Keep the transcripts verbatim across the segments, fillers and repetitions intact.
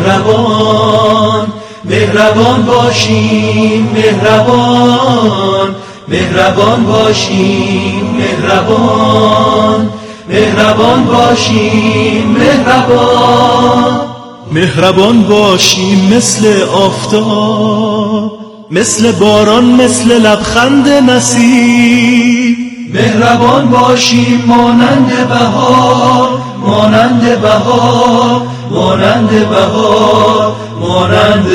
مهربان مهربان باشیم مهربان مهربان باشیم مهربان مهربان باشیم مهربان مهربان باشیم مثل آفتاب مثل باران مثل لبخند مسیح مهربان باشیم مانند بهار مانند بهار مانند بهار مانند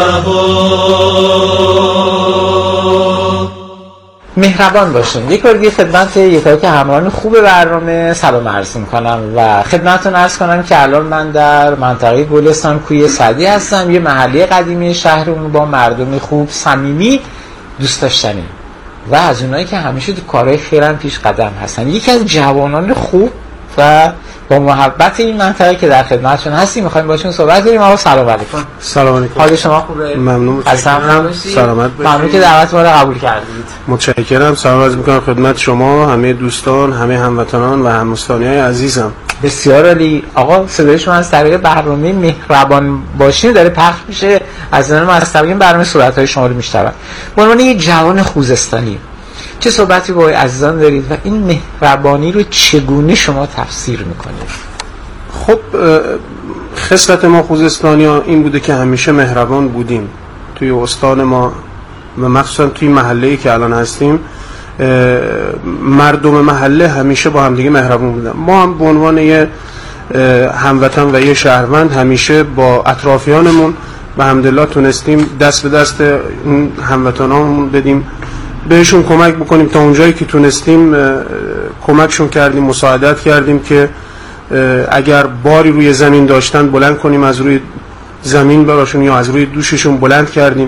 بهار مهربان باشیم. یک بار دیگه خدمت یکایی که همراهان خوب برنامه سلام عرض می‌کنم و خدمتتون عرض کنم که الان من در منطقه گلستان کوی سعدی هستم، یه محله قدیمی شهرمون با مردمی خوب صمیمی دوست داشتنی و از اونایی که همیشه تو کارهای خیرن پیش قدم هستن. یکی از جوانان خوب و با محبت این منطقه که در خدمتشون هستیم می‌خوایم باشون صحبت کنیم. آقا سلام علیکم. سلام علیکم. حال شما خوبه؟ ممنون. سلامت سلامت باشید. ممنون که دعوت ما رو قبول کردید. متشکرم. سلام عرض می‌کنم خدمت شما، همه دوستان، همه هموطنان و هم‌مستانی‌های عزیزم. بسیار عالی. آقا صدای شما از طریق برنامه مهربان باشین داره پخش میشه، از من از طریق برنامه صورت‌های شما رو میشنوم. به عنوان یک جوان خوزستانی چه صحبتی با عزیزان دارید و این مهربانی رو چگونه شما تفسیر میکنید؟ خب خصلت ما خوزستانی‌ها این بوده که همیشه مهربان بودیم توی استان ما و مخصوصا توی محله‌ای که الان هستیم. مردم محله همیشه با هم دیگه مهربان بودن. ما هم به عنوان یه هموطن و یه شهروند همیشه با اطرافیانمون به حمدالله تونستیم دست به دست این هموطنامون بدیم، بهشون کمک بکنیم تا اونجایی که تونستیم کمکشون کردیم، مساعدت کردیم که اگر باری روی زمین داشتن بلند کنیم، از روی زمین براشون یا از روی دوششون بلند کردیم.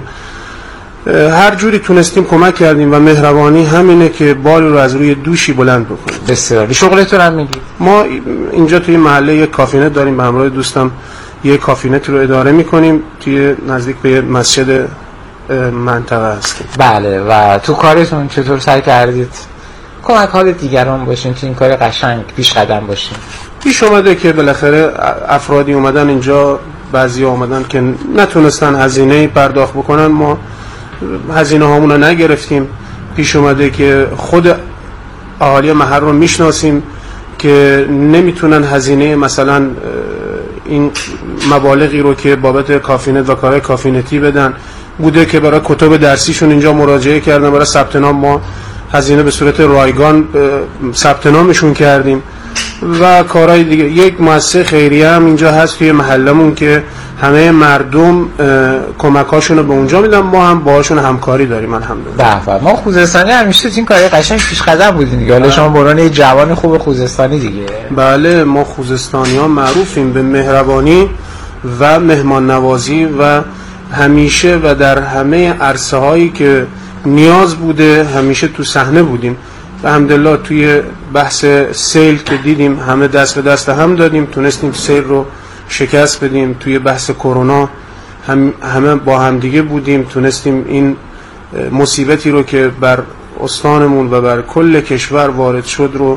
هر جوری تونستیم کمک کردیم و مهربانی همینه که باری رو از روی دوشی بلند بکنیم. بسیار. شغلتون هم میگید؟ ما اینجا توی محله یک کافینت داریم، به همراه دوستم یک کافینت رو اداره میکنیم توی نزدیک به مسجد منطقه هستیم. بله. و تو کارتون چطور سعی کردید کمک حال دیگران باشین، تو این کار قشنگ پیش قدم باشین؟ پیش اومده که بالاخره افرادی اومدن اینجا، بعضی اومدن که نتونستن هزینه پرداخت بکنن، ما هزینه هامون رو نگرفتیم. پیش اومده که خود اهالی محل رو میشناسیم که نمیتونن هزینه مثلا این مبالغی رو که بابت کافینت و کارهای کافینتی بدن، بوده که برای کتب درسیشون اینجا مراجعه کردن، برای ثبت نام ما هزینه به صورت رایگان ثبت نامشون کردیم و کارهای دیگه. یک مؤسسه خیریه هم اینجا هست توی محلمون که همه مردم کمکاشون رو به اونجا میدن، ما هم باهاشون همکاری داریم الحمدلله. به ما خوزستانی همیشه تو این کارهای قشنگ پیش قدم بودیم دیگه. حالا شما برای یه جوان خوب خوزستانی دیگه. بله، ما خوزستانی‌ها معروفیم به مهربانی و مهمان نوازی و همیشه و در همه عرصه هایی که نیاز بوده همیشه تو صحنه بودیم. الحمدلله توی بحث سیل که دیدیم همه دست به دست هم دادیم، تونستیم سیل رو شکست بدیم. توی بحث کرونا هم همه با هم دیگه بودیم، تونستیم این مصیبتی رو که بر استانمون و بر کل کشور وارد شد رو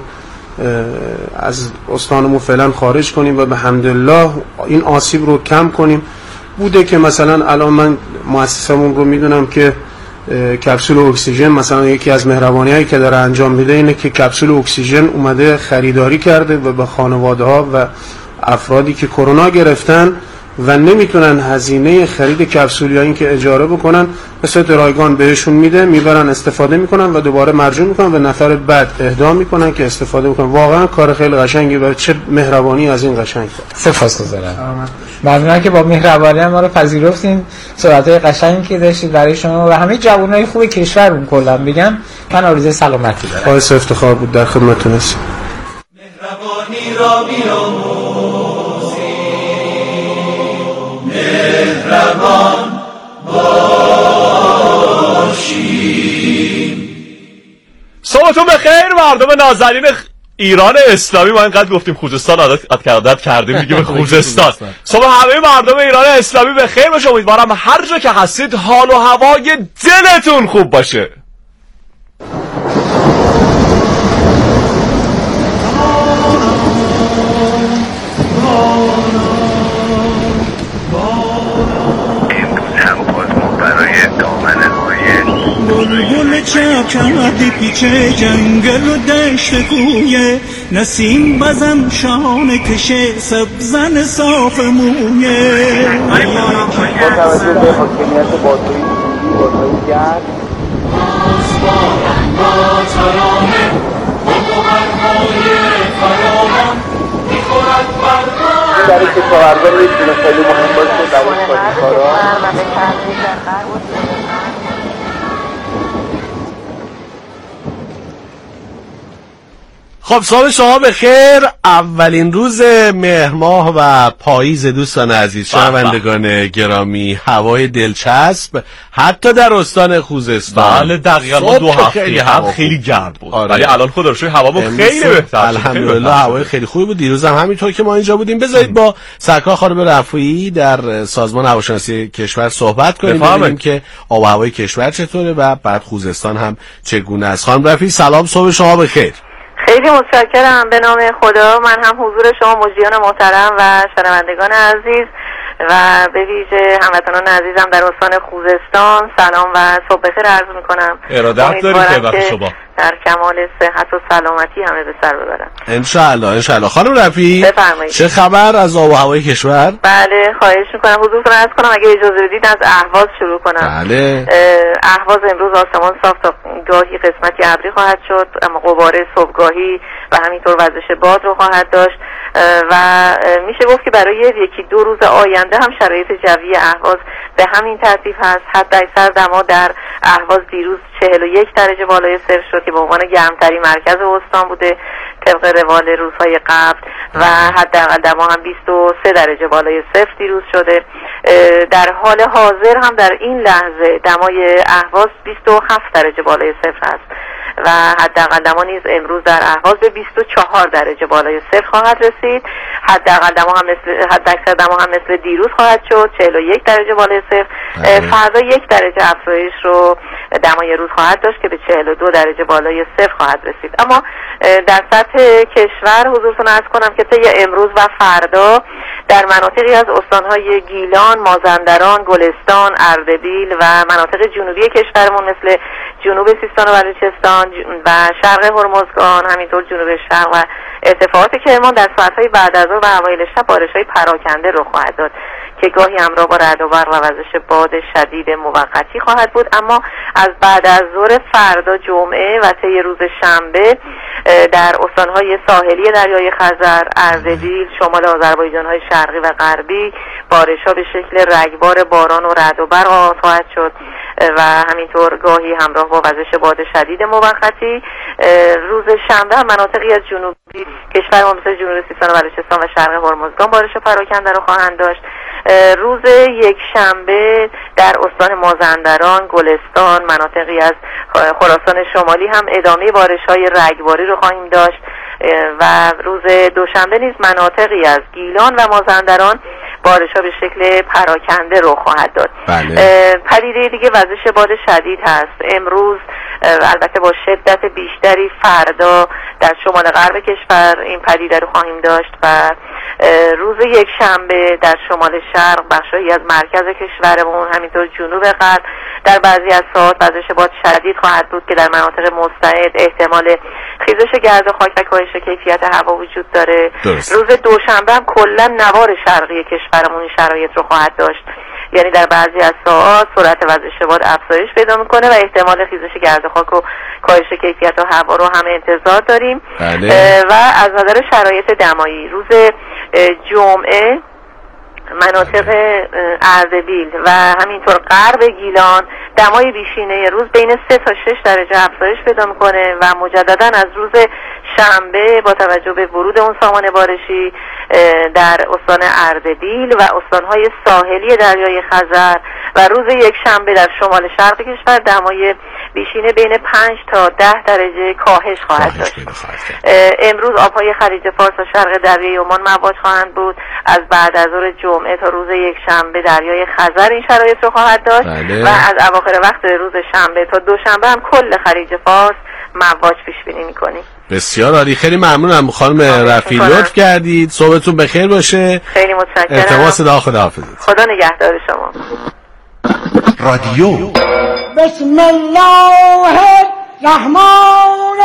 از استانمون فعلا خارج کنیم و به حمدالله این آسیب رو کم کنیم. بوده که مثلا الان من مؤسسمون رو میدونم که کپسول اکسیژن مثلا یکی از مهربانی‌هایی که داره انجام میده اینه که کپسول اکسیژن اومده خریداری کرده و به خانواده‌ها و افرادی که کرونا گرفتن و نمیتونن هزینه خرید کپسول یا اینکه اجاره بکنن به صورت رایگان بهشون میده، میبرن استفاده میکنن و دوباره مرجوع میکنن و نفر بعد اهدا میکنن که استفاده بکنن. واقعا کار خیلی قشنگی و چه مهربانی از این قشنگ. سپاسگزارم. ممنونم که با مهربانی ما رو پذیرفتین، صحبت‌های قشنگی که داشتید برای شما و همه جوانای خوب کشورمون کلا بگم من آرزوی سلامتی دارم. باعث افتخار بود در خدمتتون هستم. مهربانی را بیاموزیم، مهربان باشیم. صبحتون بخیر مردم نازنین ایران اسلامی. ما اینقدر گفتیم خوزستان عادت عادت کردیم دیگه به خوزستان. صبح همه مردم ایران اسلامی بخیر باشه. امیدوارم هر جا که هستید حال و هوای دلتون خوب باشه. شب کردی پیچه جنگل و دشت کویه، نسیم بزن شانه کشه سبزن صاف مویه. با توجه به حاکمیت باتوری باتوری گرد با ترانه بلبل‌های فراوان می‌خورد بربان. در این کشاورزان میتونه خیلی مهم باشه در این کارا. خب صبح شما بخیر. اولین روز مهر ماه و پاییز دوستان عزیز، شنوندگان گرامی، هوای دلچسب حتی در استان خوزستان. بله دقیقاً ما دو هفته هم خیلی گرم بود، آره. ولی الان خدا رو شکر هوامون خیلی بهتر، الحمدلله هوای خیلی خوبی بود. دیروز هم همینطور که ما اینجا بودیم. بذارید با سرکار خانم رفیعی در سازمان هواشناسی کشور صحبت کنیم، ببینیم که آب و هوای کشور چطوره و بعد خوزستان هم چگونه است. خانم رفیعی سلام، صبح شما بخیر. خیلی متشکرم. به نام خدا من هم حضور شما مجریان محترم و شنوندگان عزیز و به ویژه هموطنان عزیزم در استان خوزستان سلام و صبح بخیر عرض میکنم. ارادت داریم خدمت شما. در کمال صحت و سلامتی همه به سر ببرم ان شاء الله. ان شاء الله. خانم رفیعی بفرمایید. چه خبر از آب و هوای کشور؟ بله خواهش میکنم حضورتون عرض کنم. اگه اجازه بدید از اهواز شروع کنم. بله. اهواز امروز آسمان صاف تا گاهی قسمتی ابری خواهد شد، اما غبار صبحگاهی و همینطور وزش باد رو خواهد داشت و میشه گفت که برای یکی دو روز آینده هم شرایط جوی اهواز به همین ترتیب هست. حد اکثر دما در اهواز دیروز چهل و یک درجه بالای صفر شد که به عنوان گرمترین مرکز استان بوده طبق روال روزهای قبل و حداقل دما هم بیست و سه درجه بالای صفر دیروز شده. در حال حاضر هم در این لحظه دمای اهواز بیست و هفت درجه بالای صفر است و حداقل دما نیز امروز در اهواز به بیست و چهار درجه بالای صفر خواهد رسید. حداقل دما هم مثل حد اکثر دما هم مثل دیروز خواهد شد چهل و یک درجه بالای صفر. فردا یک درجه افزایش رو دمای روز خواهد داشت که به چهل و دو درجه بالای صفر خواهد رسید. اما در سطح کشور حضورتون عرض کنم که طی امروز و فردا در مناطقی از استانهای گیلان، مازندران، گلستان، اردبیل و مناطق جنوبی کشورمون مثل جنوب سیستان و بلوچستان و شرق هرمزگان، همینطور جنوب شرق و ارتفاعات کرمان در ساعت‌های بعد از ظهر و اوایل شب بارش‌های پراکنده رخ خواهد داد که گاهی همراه با رعد و برق و وزش باد شدید موقتی خواهد بود. اما از بعد از ظهر فردا جمعه و طی روز شنبه در استانهای ساحلی دریای خزر، اردبیل، شمال آذربایجان‌های شرقی و غربی بارش‌ها به شکل رگبار باران و رعد و برق آغاز خواهد شد و همینطور گاهی همراه با وزش باد شدید موقتی. روز شنبه هم مناطقی از جنوبی کشورمون مثل جنوب سیستان و بلوچستان و شرق هرمزگان بارش پراکنده رو خواهند داشت. روز یک شنبه در استان مازندران، گلستان، مناطقی از خراسان شمالی هم ادامه بارش‌های رگباری رو خواهیم داشت و روز دوشنبه نیز مناطقی از گیلان و مازندران بارش‌ها به شکل پراکنده رو خواهد داد. بله. پدیده دیگه وزش باد شدید هست. امروز البته با شدت بیشتری، فردا در شمال غرب کشور این پدیده رو خواهیم داشت و روز یک شنبه در شمال شرق، بخشایی از مرکز کشورمون، همینطور جنوب غرب در بعضی از ساعات وزش باد شدید خواهد بود که در مناطق مستعد احتمال خیزش گرد خاک و کاهش کیفیت هوا وجود داره. درست. روز دوشنبه هم کلا نوار شرقی کشورمون این شرایط رو خواهد داشت، یعنی در بعضی از ساعات سرعت وزش باد افزایش پیدا میکنه و احتمال خیزش گرد خاک و کاهش کیفیت هوا رو هم انتظار داریم. بله. و از نظر شرایط دمایی روز جمعه مناطق اردبیل و همینطور غرب گیلان دمای بیشینه روز بین سه تا شش درجه افزایش پیدا میکنه و مجددا از روز شنبه با توجه به ورود اون سامان بارشی در استان اردبیل و استانهای ساحلی دریای خزر و روز یک شنبه در شمال شرق کشور دمای بیشینه بین پنج تا ده درجه کاهش خواهد داشت. امروز آبهای خلیج فارس و شرق دریای عمان مواج خواهند بود. از بعد از ظهر جمعه تا روز یک شنبه دریای خزر این شرایط رو خواهد داشت. بله. و از اواخر وقت روز شنبه تا دوشنبه هم کل خلیج فارس مواج پیش بینی می‌کنیم. بسیار عالی، خیلی ممنونم خانم رفیعی، لطف کردید. صبحتون بخیر باشه. خیلی متشکرم. التماس دعا، خداحافظ. خدا نگهدار شما. رادیو. بسم الله الرحمن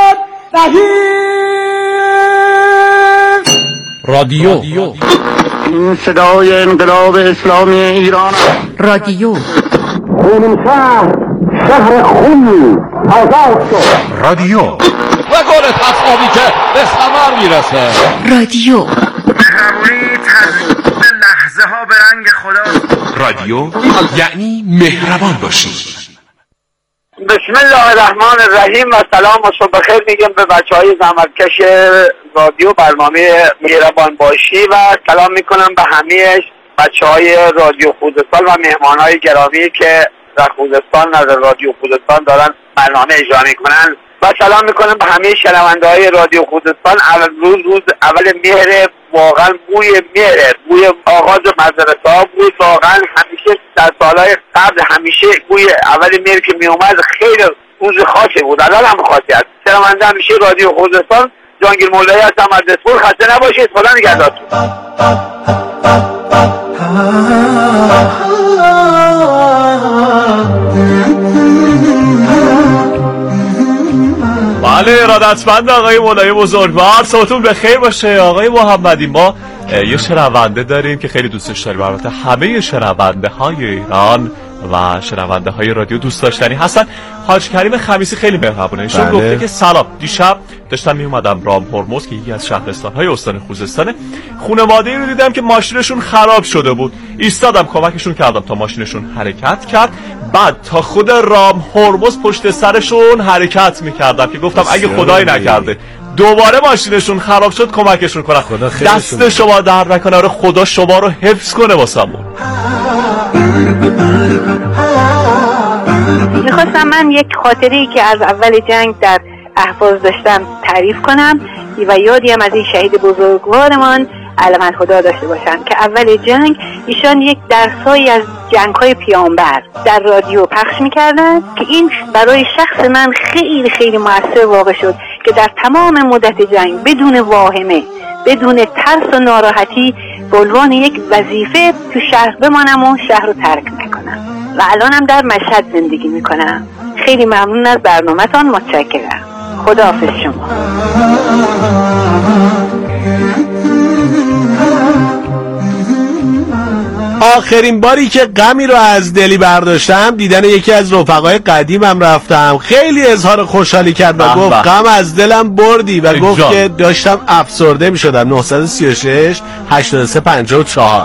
الرحیم. رادیو. این صدای انقلاب اسلامی ایران. رادیو. خونین شهر شهر خونی آزاد شد. رادیو. و گل تصاوی که به ثمر میرسه. رادیو. مهربانی تزیین لحظه ها به رنگ خدا. رادیو یعنی مهربان باشی. بسم الله الرحمن الرحیم و سلام و صبح بخیر میگم به بچه های زحمتکش رادیو برنامه مهربان باشی و سلام میکنم به همه بچه های رادیو خوزستان و مهمان های گرامی که در خوزستان از رادیو خوزستان دارن برنامه اجرا میکنن و سلام میکنم به همه شنونده های رادیو خوزستان. اول روز روز اول مهر، واقعا بوی مهر، بوی آغاز مدرسه ها بود. واقعا همیشه در سالهای قبل همیشه بوی اول مهر که می اومد خیلی روز خاصی بود، الان هم خاصی است. شنونده همیشه رادیو خوزستان، جهانگیر مولایی هستم از دسپور. خسته نباشید، خدا نگهدارتون. بله، ارادتمند آقای مولایی بزرگوار، صحبتون بخیر باشه. آقای محمدی، ما یه شنونده داریم که خیلی دوستش داریم، البته همه شنونده های ایران و شنونده های رادیو دوست داشتنی هستن. حاج کریم خمیسی خیلی مهربونه، ایشون بله. گفته که سلام، دیشب داشتم می اومدم رام هرمز که یکی از شهرستان های استان خوزستانه، خانواده‌ای رو دیدم که ماشینشون خراب شده بود، ایستادم کمکشون کردم تا ماشینشون حرکت کرد، بعد تا خود رام هرمز پشت سرشون حرکت میکردم که گفتم اگه خدایی نکرده دوباره ماشینشون خراب شد کمکشون کنم. دست شما در نکنه. آره، خدا شما رو حفظ کنه واسمون. میخواستم من یک خاطری که از اول جنگ در احواز داشتم تعریف کنم و یادی هم از این شهید بزرگوارمان علم خدا داشته باشم که اول جنگ ایشان یک درسایی از جنگ‌های پیامبر در رادیو پخش می‌کردن که این برای شخص من خیلی خیلی موثر واقع شد که در تمام مدت جنگ بدون واهمه، بدون ترس و ناراحتی به عنوان یک وظیفه تو شهر بمانم و شهر رو ترک نکنم و الانم در مشهد زندگی میکنم. خیلی ممنون از برنامه‌تان، متشکرم. خداحافظ شما. آخرین باری که غمی رو از دلی برداشتم دیدن یکی از رفقای قدیمم رفتم. خیلی اظهار خوشحالی کرد و گفت غم از دلم بردی و گفت که داشتم افسرده می شدم. نه سه شش هشت سه پنج چهار.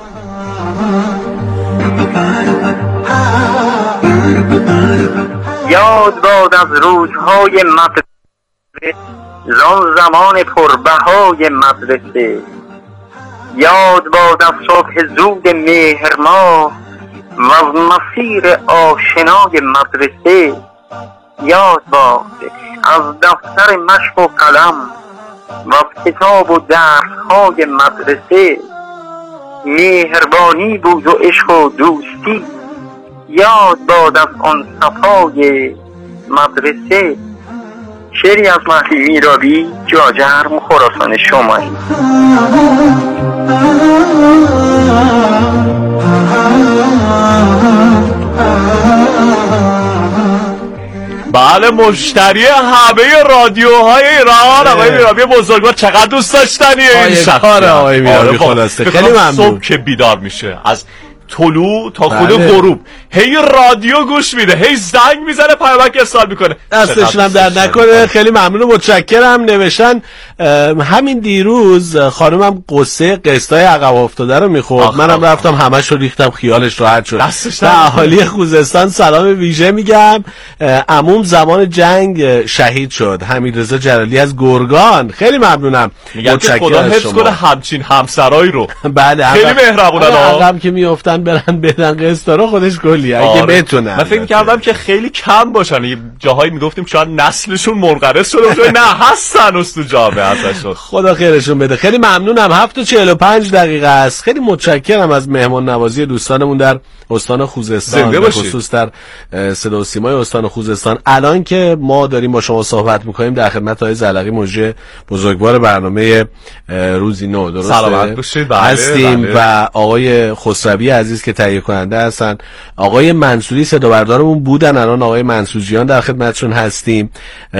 یاد باد از روزهای مدرسه، زان زمان پربهای مدرسه. یاد باد از صبح زود مهر ماه و از مسیر آشنای مدرسه. یاد باد از دفتر مشق و قلم و از کتاب و درسهای مدرسه. مهربانی بود و عشق و دوستی. یاد باد از آن صفای مدرسه. شعری از مهدی میرابی، جاجرم، خراسان شمالی. بله، مشتری همه رادیوهای ایران آقای میرابی بزرگوار. چقدر دوست داشتنیه این شخص. آقای میرابی خلاصه خیلی ممنون. صبح که بیدار میشه از طلوع تا خود غروب هی رادیو گوش میده، هی زنگ میزنه، پیامک ارسال میکنه. دستشون هم در نکنه. خیلی ممنون و متشکرم. نوشتن همین دیروز خانمم قصه قسطای عقب افتاده رو میخورد، منم رفتم همش رو ریختم، خیالش راحت شد. به اهالی خوزستان سلام ویژه میگم. عموم زمان جنگ شهید شد، حمیدرضا جلالی از گرگان. خیلی ممنونم. متشکرم. خدا حفظ کنه همچین همسرایی رو. بله، خیلی مهربونن. عقب که میافتن برن بدن قسطا رو خودش گلی اگه بتونن. من فکر کردم که خیلی کم باشن، یه جاهایی میگفتیم شاید نسلشون منقرض شده باشه. نه، هستن است تو جامعه ازشون. خدا خیرشون بده. خیلی ممنونم. هفت و چهل و پنج دقیقه است. خیلی متشکرم از مهمان نوازی دوستانمون در استان خوزستان، به خصوص در صدا و سیمای استان خوزستان. الان که ما داریم با شما صحبت میکنیم در خدمت آقای زلقی مجری بزرگوار برنامه روزی نو درسته سلامت باشید. بله، هستیم بله. و آقای خسروی عزیز عزیز که تهیه کننده هستن. آقای منصوری صدا بردارمون بودن، الان آقای منصوریان در خدمتشون هستیم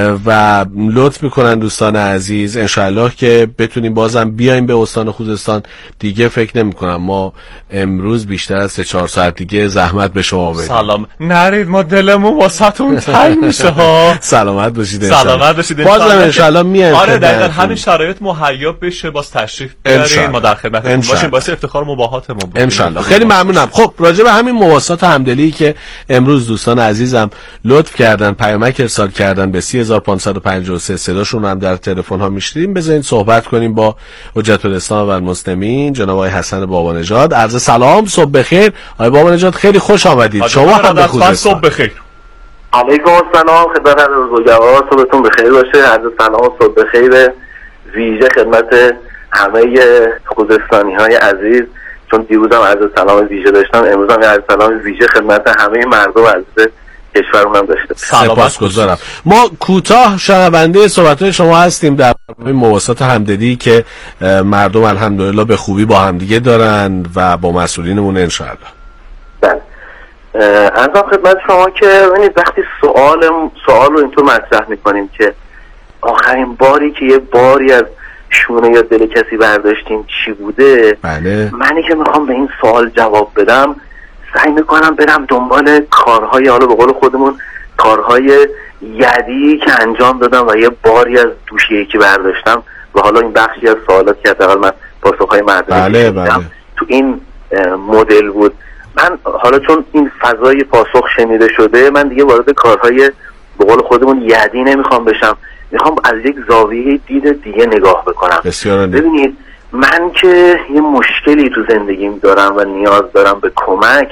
و لطف میکنن دوستان عزیز انشالله که بتونیم بازم بیایم به استان خوزستان. دیگه فکر نمی کنم ما امروز بیشتر از سه چهار ساعت دیگه زحمت به شما بدیم. سلام نرید ما دلمون واسهتون تنگ میشه ها. سلامت باشید. سلامت باشید. بازم انشالله میایم. آره دقیقاً همین شرایط مهیا بشه، باز تشریف بیارین، ما در خدمتتون باشیم، باعث افتخار مباهاتمون بود انشالله. خیلی ممنونم. خب راجع به همین مواسات همدلی که امروز دوستان عزیزم لطف کردن پیامک ارسال کردن به سه هزار و پانصد و پنجاه و سه صداشون هم در تلفن ها میشنیدیم، بذارین صحبت کنیم با حجت الاسلام و المسلمین جناب آقای حسن بابانژاد. عرض سلام، صبح بخیر آقای بابانژاد، خیلی خوش آمدید. شما هم به خوزستان. صبح بخیر. علیکم السلام، خدمت بزرگوار، صبحتون بخیر باشه. عرض سلام و صبح بخیر ویژه خدمت همه خوزستانی های عزیز، چون دیروزم عرض سلام ویژه داشتم، امروز هم عرض سلام ویژه خدمت همه مردم عزیز کشورمون داشته. سپاسگزارم. ما کوتاه شنونده صحبت‌های شما هستیم در مواسات همدلی که مردم الحمدلله به خوبی با همدیگه دارن و با مسئولینمون انشاءالله. بله. عرضم خدمت شما که ببینید وقتی سوال سوال رو اینطور مطرح می‌کنیم که آخرین باری که یه باری از شونه یا دل کسی برداشتیم چی بوده، بله. منی که میخوام به این سوال جواب بدم سعی میکنم برم دنبال کارهای، حالا به قول خودمون کارهای یدی که انجام دادم و یه باری از دوش یکی برداشتم و حالا این بخشی از سوالات که حداقل من پاسخهای مردمی بله بله. تو این مدل بود. من حالا چون این فضای پاسخ شنیده شده من دیگه وارد کارهای به قول خودمون یدی نمیخوام بشم، میخوام از یک زاویه دید دیگه نگاه بکنم. ببینید من که یه مشکلی تو زندگیم دارم و نیاز دارم به کمک،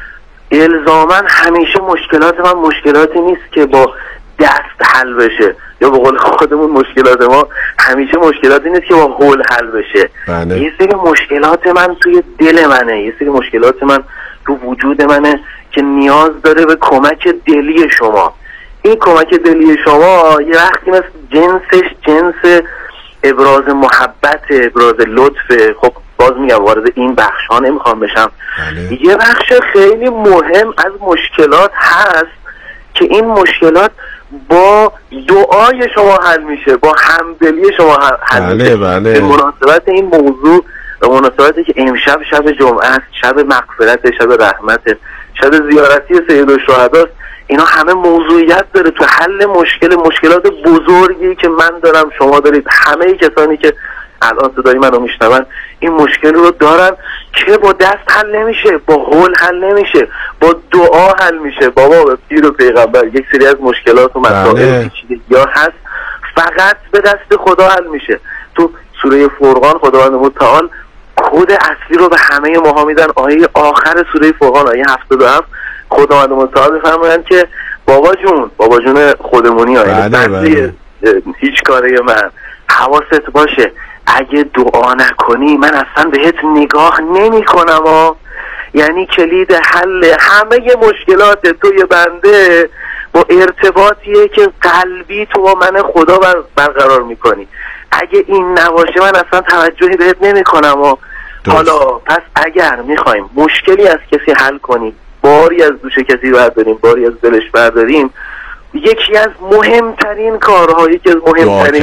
الزاما همیشه مشکلات من مشکلاتی نیست که با دست حل بشه، یا به قول خودمون مشکلات ما همیشه مشکلاتی نیست که با هول حل بشه. بله. یه سری مشکلات من توی دل منه، یه سری مشکلات من تو وجود منه که نیاز داره به کمک دلی شما. این کمک دلی شما یه وقتی مثل جنسش جنس ابراز محبت، ابراز لطف. خب باز میگم وارد این بخش ها نمیخوام بشم. بله. یه بخش خیلی مهم از مشکلات هست که این مشکلات با دعای شما حل میشه، با همدلی شما حل بله میشه. بله. به مناسبت این موضوع و مناسبتی که امشب شب جمعه است، شب مغفرت، شب رحمت، شب زیارتی سید الشهدا، اینا همه موضوعیت داره تو حل مشکل مشکلات بزرگی که من دارم، شما دارید، همه کسانی که الان صدای منو میشنون این مشکل رو دارن که با دست حل نمیشه، با هول حل نمیشه، با دعا حل میشه. بابا به پیر و پیغمبر یک سری از مشکلات و مسائل پیچیدگی هست فقط به دست خدا حل میشه. تو سوره فرقان خداوند متعال کد اصلی رو به همه ماها میدن. آیه آخر سوره فرقان آیه هفتاد و هفت خداوند متعال میفرمایند که بابا جون، بابا جون خودمونی ها، بله بله. هیچ کاره من حواست باشه اگه دعا نکنی من اصلا بهت نگاه نمی کنم ها. یعنی کلید حل همه مشکلات توی بنده با ارتباطیه که قلبی تو با من خدا بر برقرار میکنی. اگه این نباشه من اصلا توجهی بهت نمی کنم ها. حالا پس اگر میخوایم مشکلی از کسی حل کنیم، باری از دوش کسی برداریم، باری از دلش برداریم، یکی از مهمترین کارها، یکی از مهمترین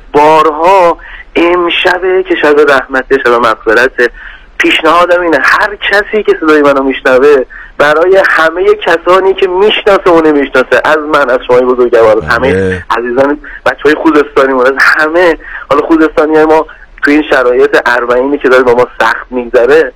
بارها امشبه که شب رحمت، شب مغفرت. پیشنهادم اینه هر کسی که صدای منو میشنوه برای همه کسانی که میشناسه و نمیشناسه، از من، از شما بزرگوار، همه عزیزان بچهای خوزستانی مون، از همه، حالا خوزستانی های ما تو این شرایط اربعینی که داره با ما سخت میگذره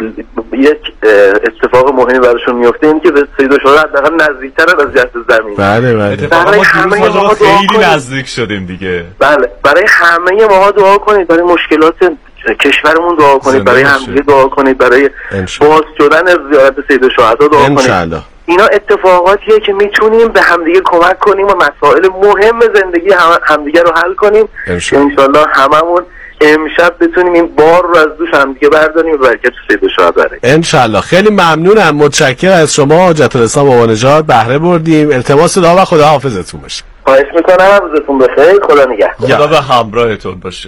یک اتفاق مهمی براشون میفته، این که به سید الشهدا حداقل نزدیکترن از جهت زمین. بله بله. برای همه ما خیلی نزدیک شدیم دیگه. بله برای همه ما دعا کنید، برای مشکلات کشورمون دعا کنید، برای همدیگه دعا کنید، برای باز شدن از زیارت سید الشهدا دعا کنید. اینا اتفاقاتیه که میتونیم به همدیگه کمک کنیم و مسائل مهم زندگی همدیگه رو حل کنیم. انشالله هممون امشب بتونیم این بار رو از دوش هم دیگه برداریم و برکت سید الشهدا بره. انشالله. خیلی ممنونم، متشکرم از شما حجت الاسلام بابانژاد، بهره بردیم. التماس دعا و خدا حافظتون باشه. خواهش میکنم، روزتون بخیر، خدا نگهدار. خدا به همراهتون باشه.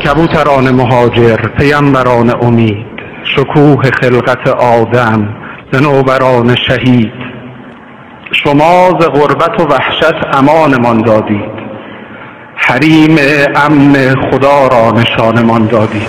کبوتران مهاجر، پیامبران امید، شکوه خلقت آدم، ذنوبران شهید، شما ز غربت و وحشت امانمان دادید، حریم امن خدا را نشانمان دادید.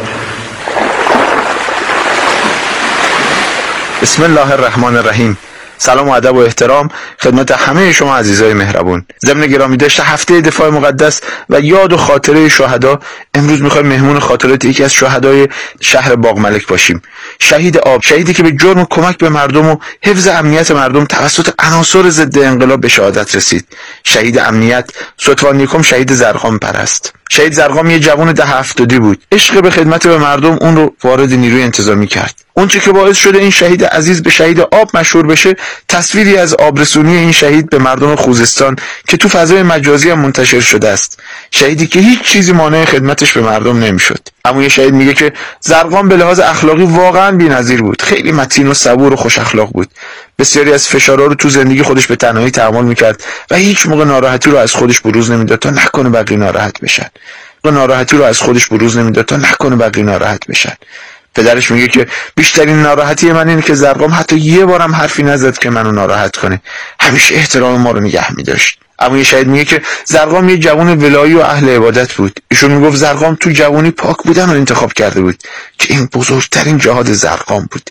بسم الله الرحمن الرحیم. سلام و ادب و احترام خدمت همه شما عزیزای مهربون. ضمن گرامی داشته هفته دفاع مقدس و یاد و خاطره شهدا، امروز میخوایم مهمون خاطرات یکی از شهدای شهر باغملک باشیم. شهید آب، شهیدی که به جرم و کمک به مردم و حفظ امنیت مردم توسط عناصر ضد انقلاب به شهادت رسید. شهید امنیت، ستوان یکم شهید زرقام پرست. شهید زرقام یه جوان ده هفتادی بود. عشق به خدمت به مردم اون رو وارد نیروی انتظامی کرد. اون چه که باعث شده این شهید عزیز به شهید آب مشهور بشه، تصویری از آبرسونی این شهید به مردم خوزستان که تو فضای مجازی هم منتشر شده است. شهیدی که هیچ چیزی مانع خدمتش به مردم نمیشد. اما یه شهید میگه که زرقام به لحاظ اخلاقی واقعا بی‌نظیر بود. خیلی متین و صبور و خوش اخلاق بود. بسیاری از فشارها رو تو زندگی خودش به تنهایی تحمل میکرد و هیچ موقع ناراحتی رو از خودش بروز نمیداد تا نکنه بقیه ناراحت بشن. و ناراحتی رو از خودش بروز نمیداد تا نکنه بقیه ناراحت بشن. پدرش میگه که بیشترین ناراحتی من اینه که زرقام حتی یه بارم حرفی نزد که منو ناراحت کنه. همیشه احترام ما رو نگه می‌داشت. اما یه شاید میگه که زرقام یه جوان ولایی و اهل عبادت بود. ایشون میگفت زرقام تو جوانی پاک بودن رو انتخاب کرده بود که این بزرگترین جهاد زرقام بود.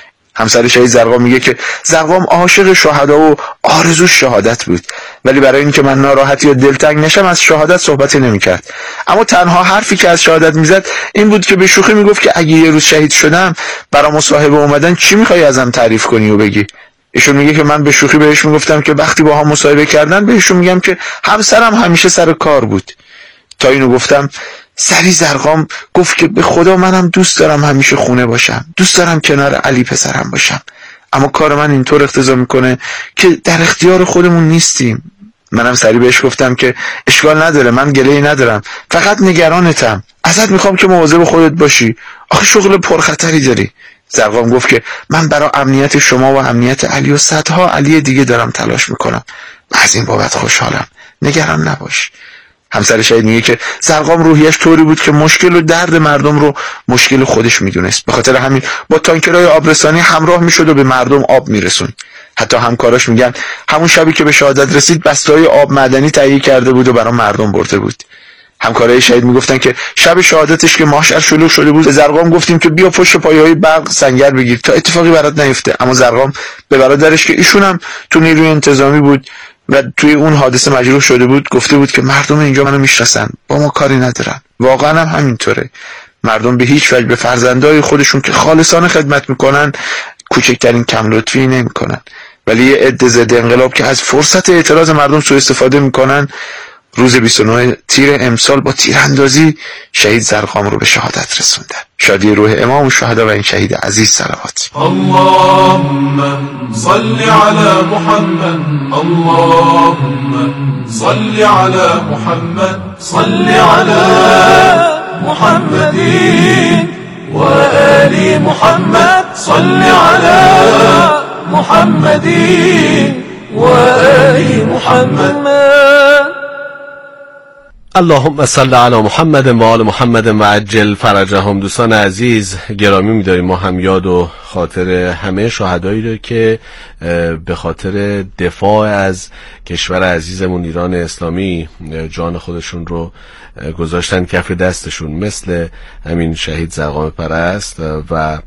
همسر شهید زرقام میگه که زرقام عاشق شهدا و آرزوش شهادت بود، ولی برای اینکه من ناراحتی یا دلتنگ نشم از شهادت صحبت نمیکرد. اما تنها حرفی که از شهادت میزد این بود که به شوخی میگفت که اگه یه روز شهید شدم برای مصاحبه اومدن چی میخوای ازم تعریف کنی و بگی؟ ایشون میگه که من به شوخی بهش میگفتم که وقتی با هم مصاحبه کردن بهشون میگم که همسرم همیشه سر کار بود. تا اینو گفتم سری زرقام گفت که به خدا منم دوست دارم همیشه خونه باشم، دوست دارم کنار علی پسرم باشم، اما کار من اینطور اقتضا میکنه که در اختیار خودمون نیستیم. منم سری بهش گفتم که اشکال نداره، من گله‌ای ندارم، فقط نگرانتم، ازت میخوام که مواظب خودت باشی، آخه شغل پرخطری داری. زرقام گفت که من برای امنیت شما و امنیت علی و صدها علی دیگه دارم تلاش میکنم و از این بابت خوشحالم، نگران نباش. همسر شهید میگه که زرقام روحیش طوری بود که مشکل و درد مردم رو مشکل خودش میدونست. به خاطر همین با تانکرهای آبرسانی همراه میشد و به مردم آب میرسوند. حتی همکاراش میگن همون شبی که به شهادت رسید بسته‌های آب معدنی تهیه کرده بود و برای مردم برده بود. همکارای شهید میگفتن که شب شهادتش که محشر شلوغ شده بود، زرقام گفتیم که بیا پشت پایه‌های برق سنگر بگیر تا اتفاقی برات نیفته. اما زرقام به برادرش که ایشون هم تو نیروی انتظامی بود و توی اون حادثه مجروح شده بود گفته بود که مردم اینجا منو میشناسن، با ما کاری ندارن. واقعا هم همینطوره. مردم به هیچ وجه به فرزندای خودشون که خالصانه خدمت میکنن کوچکترین کم لطفی نمیکنن، ولی یه عده ضد انقلاب که از فرصت اعتراض مردم سوء استفاده میکنن روز بیست و نه تیر امسال با تیراندازی شهید زرقام رو به شهادت رسوندن. شادی روح امام الشهدا و این شهید عزیز صلوات. اللهم صل على محمد، اللهم صل على محمد، صل على محمد و آل محمد، صل على محمد و آل محمد. اللهم صل علی محمد و آل محمد و عجل فرجهم. دوستان عزیز گرامی می‌داریم ما هم یاد و خاطر همه شهدایی رو که به خاطر دفاع از کشور عزیزمون ایران اسلامی جان خودشون رو گذاشتن کف دستشون، مثل همین شهید زرقام پرست. و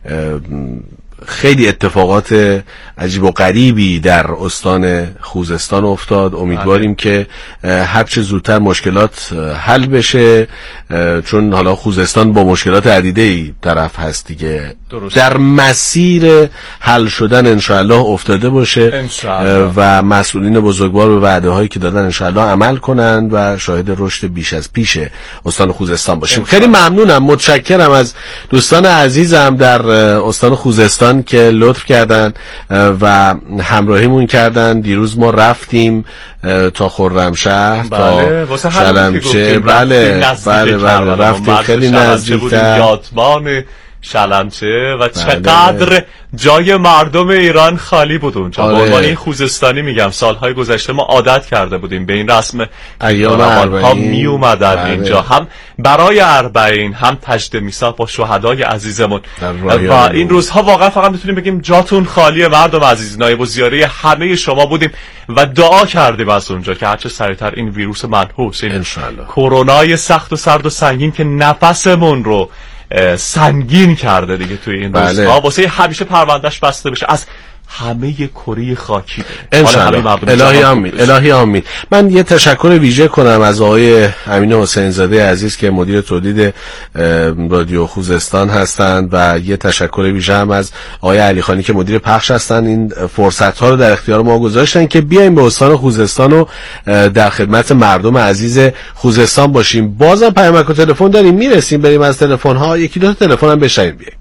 خیلی اتفاقات عجیب و غریبی در استان خوزستان افتاد. امیدواریم که هرچه زودتر مشکلات حل بشه، چون حالا خوزستان با مشکلات عدیده‌ای طرف هست دیگه. درست. در مسیر حل شدن انشاءالله افتاده باشه انشاءالله. و مسئولین بزرگوار به وعده هایی که دادن انشاءالله عمل کنند و شاهد رشد بیش از پیش استان خوزستان باشیم. انشاءالله. خیلی ممنونم، متشکرم از دوستان عزیزم در استان خوزستان که لطف کردن و همراهیمون کردن. دیروز ما رفتیم تا خرمشهر، بله. تا شلمچه، بله بله بله رفتیم خیلی نزدیکتر. یادمان شلمچه و چقدر جای مردم ایران خالی بود اونجا. آره. به عنوان خوزستانی میگم سالهای گذشته ما عادت کرده بودیم به این رسم ایام اربعین ها می اومدن اینجا، هم برای اربعین هم تجدید میثاق با شهدای عزیزمون و این روزها واقعا فقط میتونیم بگیم جاتون خالی مردم عزیز. نایب الزیاره همه شما بودیم و دعا کردیم از اونجا که هرچه سریعتر این ویروس منحوس، این کرونای سخت و سرد و سنگین که نفسمون رو سنگین کرده دیگه توی این بله. روزها، واسه همیشه پروندهش بسته بشه از همه کره خاکی. انشالله. الهی آمین. الهی آمین. من یه تشکر ویژه کنم از آقای امین حسین زاده عزیز که مدیر تولید رادیو خوزستان هستند و یه تشکر ویژه هم از آقای علی خانی که مدیر پخش هستند. این فرصت ها رو در اختیار ما گذاشتن که بیایم به استان خوزستان و در خدمت مردم عزیز خوزستان باشیم. بازم پیامک و تلفن داریم، میرسیم بریم از تلفن ها یکی دو تا تلفن هم بشنویم بیایم.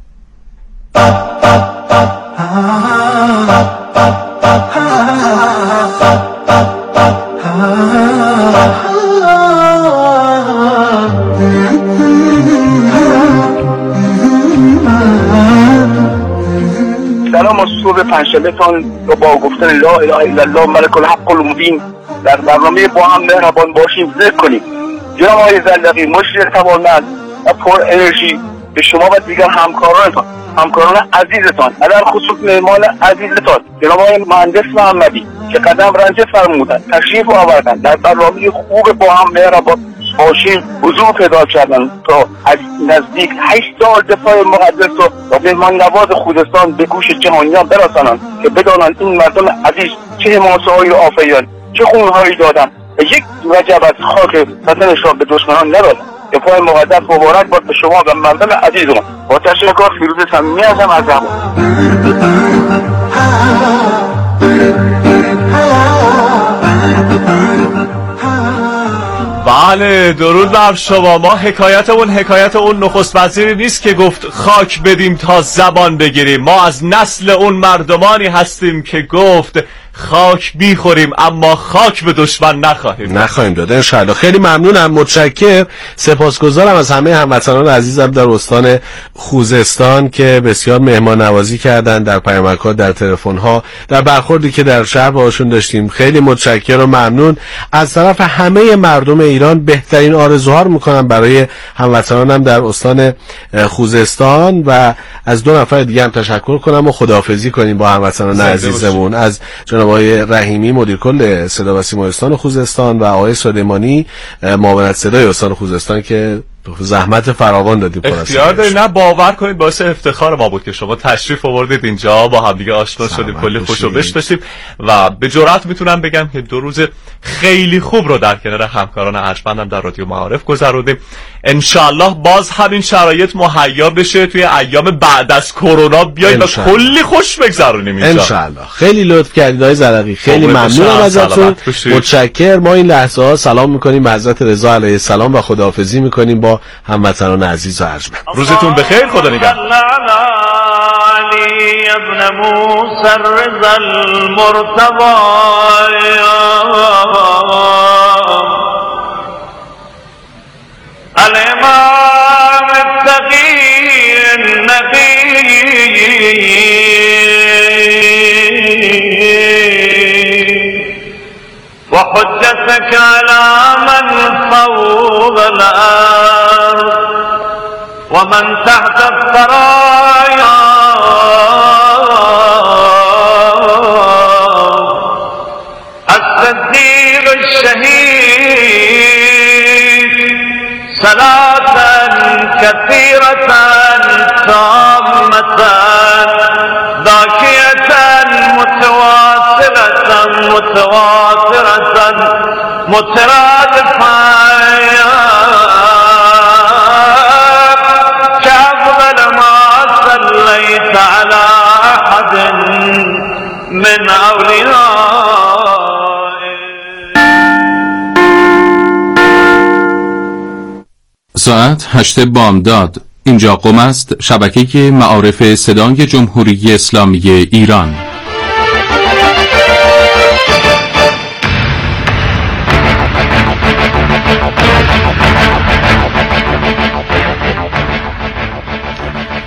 سلام و صبح پنجشنبهتان رو با گفتن لا اله الا الله ملک الحق المبین در برنامه با هم مهربان باشیم ذکر کنیم. جناب آقای زلقی مشیر توانمند و پر انرژی به شما و دیگر همکارانتان همکاران عزیزتان و در خصوص مهمان عزیزتان جناب آقای مهندس محمدی که قدم رنجه فرمودن تشریف آوردن در برنامه خوب با هم مهربان باشیم حضور پیدا کردن تا از نزدیک هشت سال دفاع مقدس و مهمان نواز خوزستان به گوش جهانیان برسانند که بدانند این مردم عزیز چه حماسه‌هایی آفریدند، چه خونهایی دادند و یک وجب از خاک وطنش را به دشمنان ندادند. دفاع مقدس مبارک باد به شما و مردم عزیزم. با تشکر، فیروز صمیمی هستم از زمان. بله درود بر شما. ما حکایت اون حکایت اون نخست وزیری نیست که گفت خاک بدیم تا زبان بگیریم. ما از نسل اون مردمانی هستیم که گفت خاک بیخوریم اما خاک به دشمن نخواهیم نخواهیم داد. انشاءالله. خیلی ممنونم، متشکرم، سپاسگزارم از همه هموطنان عزیزم در استان خوزستان که بسیار مهمان نوازی کردن در پیامک‌ها، در تلفن‌ها، در برخوردی که در شهر باهاشون داشتیم. خیلی متشکرم و ممنون از طرف همه مردم ایران. بهترین آرزوها رو میکنم برای هموطنانم در استان خوزستان و از دو نفر دیگه هم تشکر کنم و خداحافظی کنیم با هموطنان عزیزمون، از جناب آقای رحیمی مدیر کل صدا و سیما استان خوزستان و آقای سلیمانی معاونت صدای استان خوزستان که زحمت فراوان دادیم. اختیار دارید. نه باور کنید باعث افتخار ما بود که شما تشریف آوردید اینجا، با هم دیگه آشنا شدیم، کلی خوش و بش داشتیم و به جرئت میتونم بگم که دو روز خیلی خوب رو در کنار همکاران ارجمندم در رادیو معارف گذروندیم. انشالله باز همین شرایط مهیا بشه توی ایام بعد از کرونا بیاید و کلی خوش بگذرونیم اینجا انشالله. خیلی لطف کردید آقای زرقی، خیلی ممنونم ازتون، متشکرم. ما این لحظه ها سلام میکنیم به حضرت رضا علیه السلام و خداحافظی میکنیم با هموطنان عزیز و ارجمند. روزتون بخیر، خدا نگهدار. علی ابن موسی الرضا المرتضی الامام التقی النبی وحجتك على من فوق الأرض ومن تحت الثرايا الصديق الشهيد صلاة كثيرة تامة ذاكية متواصلة متواصلة مترادفة كأفضل ما صليت على أحد من أولياء. ساعت هشت بامداد. اینجا قم است، شبکه معارف صدای جمهوری اسلامی ایران.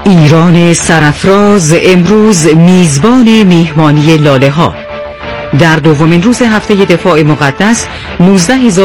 ایران سرافراز امروز میزبان میهمانی لاله ها. در دومین روز هفته دفاع مقدس نوزده هزار